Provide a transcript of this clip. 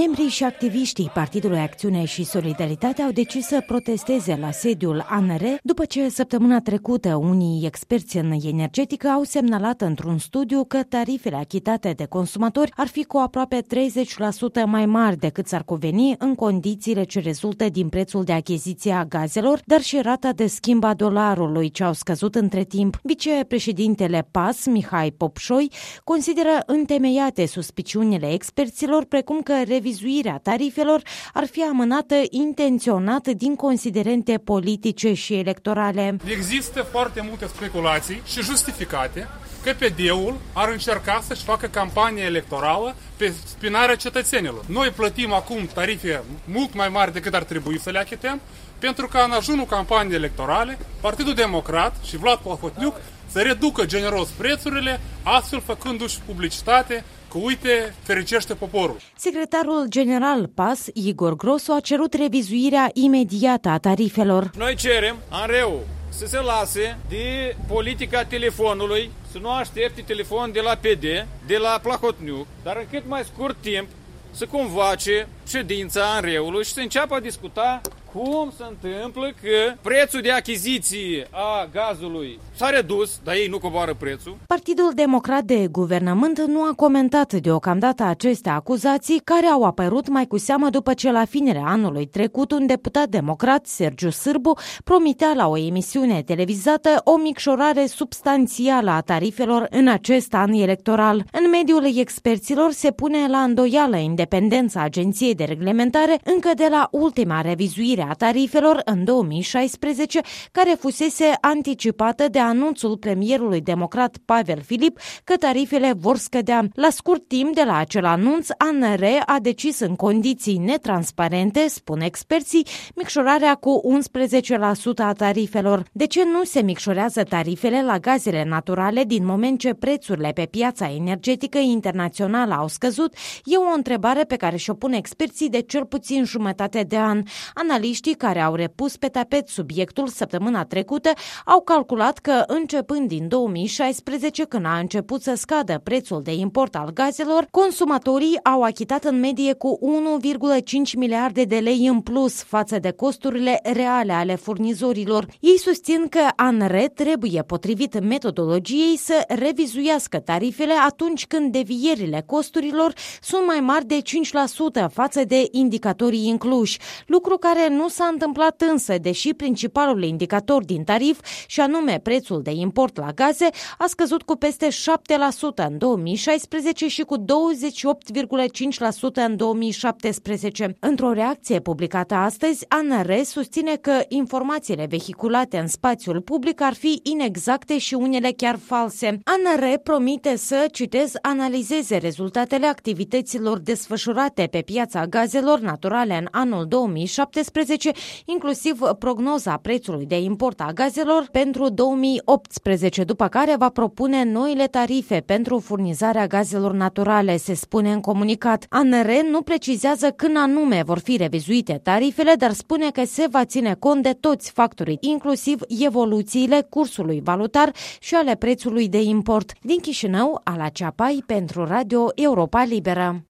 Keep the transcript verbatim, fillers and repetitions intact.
Membrii și activiștii Partidului Acțiune și Solidaritate au decis să protesteze la sediul A N R după ce săptămâna trecută unii experți în energetică au semnalat într-un studiu că tarifele achitate de consumatori ar fi cu aproape treizeci la sută mai mari decât s-ar cuveni în condițiile ce rezultă din prețul de achiziție a gazelor, dar și rata de schimb a dolarului ce au scăzut între timp. Vicepreședintele P A S, Mihai Popșoi, consideră întemeiate suspiciunile experților, precum că revizuirea tarifelor ar fi amânată intenționat din considerente politice și electorale. Există foarte multe speculații și justificate că P D-ul ar încerca să-și facă campanie electorală pe spinarea cetățenilor. Noi plătim acum tarife mult mai mari decât ar trebui să le achităm, pentru că în ajunul campaniei electorale, Partidul Democrat și Vlad Plahotniuc să reducă generos prețurile, astfel făcându-și publicitate că, uite, fericește poporul. Secretarul general P A S, Igor Grosu, a cerut revizuirea imediată a tarifelor. Noi cerem A N R-ul să se lase de politica telefonului, să nu aștepte telefon de la P D, de la Plahotniuc, dar în cât mai scurt timp să convoace ședința A N R-ului și să înceapă a discuta cum se întâmplă că prețul de achiziție a gazului s-a redus, dar ei nu coboară prețul. Partidul Democrat de Guvernământ nu a comentat deocamdată aceste acuzații, care au apărut mai cu seamă după ce la finele anului trecut un deputat democrat, Sergiu Sârbu, promitea la o emisiune televizată o micșorare substanțială a tarifelor în acest an electoral. În mediul experților se pune la îndoială independența Agenției de Reglementare încă de la ultima revizuire a tarifelor în două mii șaisprezece, care fusese anticipată de anunțul premierului democrat Pavel Filip că tarifele vor scădea. La scurt timp de la acel anunț, A N R a decis în condiții netransparente, spun experții, micșorarea cu unsprezece la sută a tarifelor. De ce nu se micșorează tarifele la gazele naturale din moment ce prețurile pe piața energetică internațională au scăzut? E o întrebare pe care și-o pun experții de cel puțin jumătate de an. Analiștii care au repus pe tapet subiectul săptămâna trecută au calculat că începând din două mii șaisprezece, când a început să scadă prețul de import al gazelor, consumatorii au achitat în medie cu unu virgulă cinci miliarde de lei în plus față de costurile reale ale furnizorilor. Ei susțin că A N R trebuie, potrivit metodologiei, să revizuiască tarifele atunci când devierile costurilor sunt mai mari de cinci la sută față de indicatorii incluși, lucru care nu s-a întâmplat însă, deși principalul indicator din tarif, și anume prețul de import la gaze, a scăzut cu peste șapte la sută în două mii șaisprezece și cu douăzeci și opt virgulă cinci la sută în două mii șaptesprezece. Într-o reacție publicată astăzi, A N R susține că informațiile vehiculate în spațiul public ar fi inexacte și unele chiar false. A N R promite să, citez, analizeze rezultatele activităților desfășurate pe piața gazelor naturale în anul două mii șaptesprezece, inclusiv prognoza prețului de import a gazelor pentru două mii optsprezece, după care va propune noile tarife pentru furnizarea gazelor naturale, se spune în comunicat. A N R nu precizează când anume vor fi revizuite tarifele, dar spune că se va ține cont de toți factorii, inclusiv evoluțiile cursului valutar și ale prețului de import. Din Chișinău, Ala Ceapai pentru Radio Europa Liberă.